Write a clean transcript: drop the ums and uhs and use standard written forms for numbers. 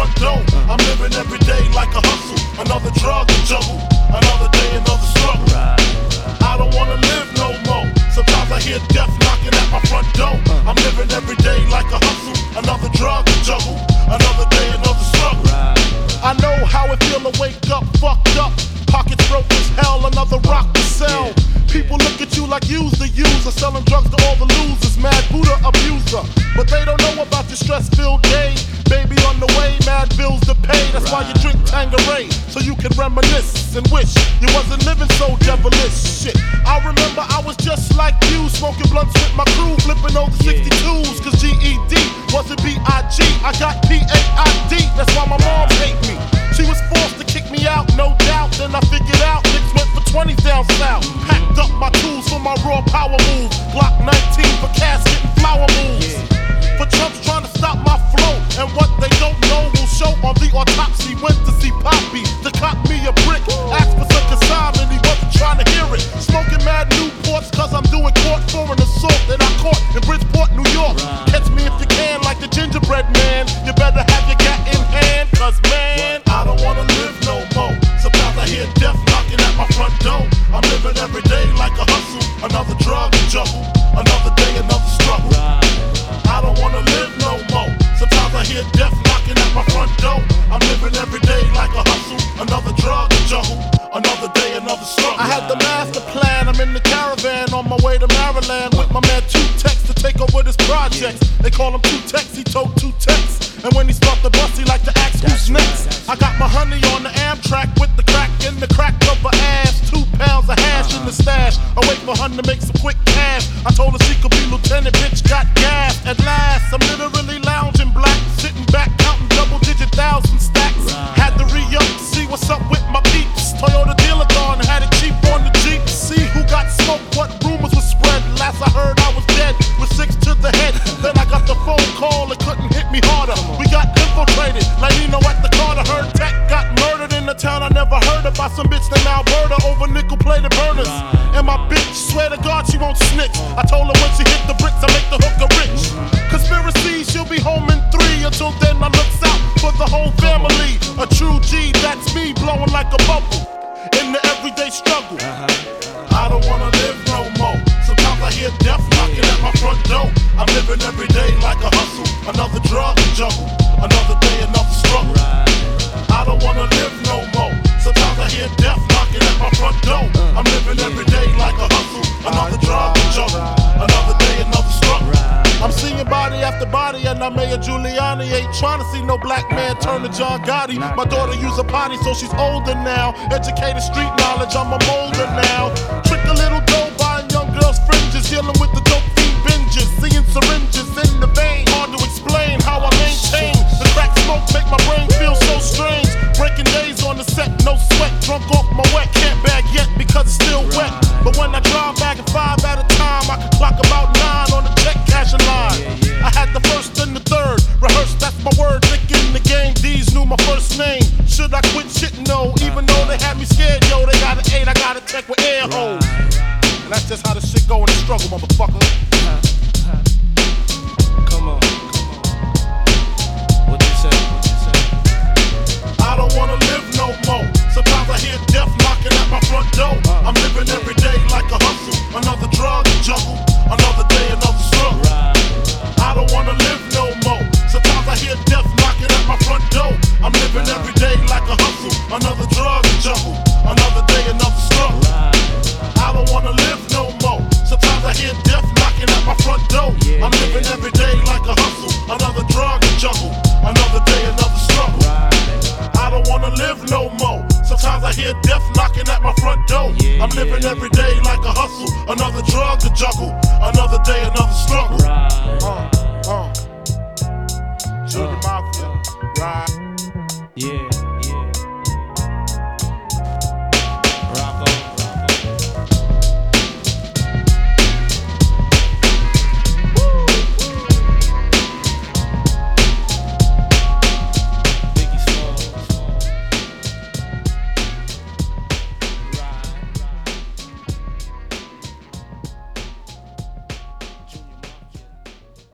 front door. I'm living every day like a hustle, another drug to juggle, another day, another struggle. I don't wanna live no more. Sometimes I hear death knocking at my front door. I'm living every day like a hustle, another drug to juggle, another day, another struggle. I know how it feel to wake up fucked up, pockets broke as hell, another rock to sell. People look at you like you's the user, selling drugs to all the losers, mad Buddha abuser. But they don't know about your stress-filled day. Baby on the way, mad bills to pay. That's why you drink Tanqueray, so you can reminisce and wish you wasn't living so devilish. Shit, I remember I was just like you, smoking blunts with my crew, flipping over 62s, cause GED wasn't B.I.G. I got P.A.I.D. That's why my mom hate me. She was forced to kick me out, no doubt. Then I figured out niggas went for 20 down south. Packed up my tools for my raw power move. Glock 19 for casket and flower moves. For Trump's trying to stop my flow, and what they don't know will show on the autopsy. Went to see Poppy to cop me a brick. Asked for some consignment, he wasn't trying to hear it. Smoking mad Newports cause I'm doing court for an assault that I caught in Bridgeport, New York. Catch me if you can like the gingerbread man. You better have your gat in hand, cause man, I don't wanna live no more. Sometimes I hear death knocking at my front door. I'm living every day like a hustle, another drug to juggle, another day, another struggle. I don't wanna live no more. Sometimes I hear death knocking at my front door. I'm living every day like a hustle, another drug to juggle, another day, another struggle. I had the master plan, I'm in the caravan on my way to Maryland with my man Two Tex to take over this project. They call him Two Tex, he told Two Tex. And when he start the bus, he like to ask who's next. I got my honey on the Amtrak with the crack in the crack of her ass. 2 pounds of hash in the stash. I wait for her to make some quick cash. I told her she could be lieutenant, bitch got gas. At last, I'm literally lounging black, sitting back, counting double-digit thousand stacks. Had to re-up to see what's up with my peeps. Toyota dealer gone, had it cheap on the Jeep. See who got smoked, what rumors were spread. Last I heard I was dead, with 6 to the head. Then I got the phone call, it couldn't hit me harder. We got infiltrated, like Nino at the Carter. Heard Tech got murdered in the town I never heard of by some bitch named Alberta over nickel-plated burners. And my bitch, swear to God she won't snitch. I told her when she hit the bricks I make the hooker rich. Conspiracy, she'll be home in 3. Until then I looks out for the whole family. A true G, that's me, blowing like a bubble in the everyday struggle. I don't wanna live no more. Sometimes I hear death knocking at my front door. I'm living every day like a hustle, another drug to juggle, another day, another struggle. I don't wanna live no more. Sometimes I hear death knocking at my front door. I'm living every day like a hustle, another drug to juggle, another day, another struggle. I'm seeing body after body, and I'm Mayor Giuliani. Ain't trying to see no black man turn to John Gotti. My daughter use a potty, so she's older now. Educated street knowledge, I'm a molder now. Trick a little dough, buying young girls' fringes, dealing with the dope fiend binges, seeing syringes in the vein. Hard to explain how I maintain the crack smoke, make my brain feel so strange. Breaking days on the set, no sweat, drunk off my wet. Can't bag yet because it's still wet. But when I drive back at 5 at a time, I can clock about 9 on the check cashing line. I had the first and the third, rehearsed, that's my word. Thinking the game, D's knew my first name. Should I quit shit? No, even though they had me scared, yo, they got an 8, I got a tech with air holes. And that's just how the shit go in the struggle, motherfucker. Come on. What you say? I don't wanna live no more. Sometimes I hear death knocking at my front door. I'm living every day like a hustle, another drug to juggle, another day, another struggle. I don't wanna live no more. Sometimes I hear death knocking at my front door. I'm living every day like a hustle, another drug to juggle, another day, another struggle. I don't wanna live no more. Sometimes I hear death knocking at my front door. I'm living every day like a hustle, another drug to juggle, another day, another struggle. I don't wanna live no more. Sometimes I hear death knocking at my front door. I'm living every day like a hustle, another drug to juggle, another day, another struggle. Children Mafia, right? Yeah.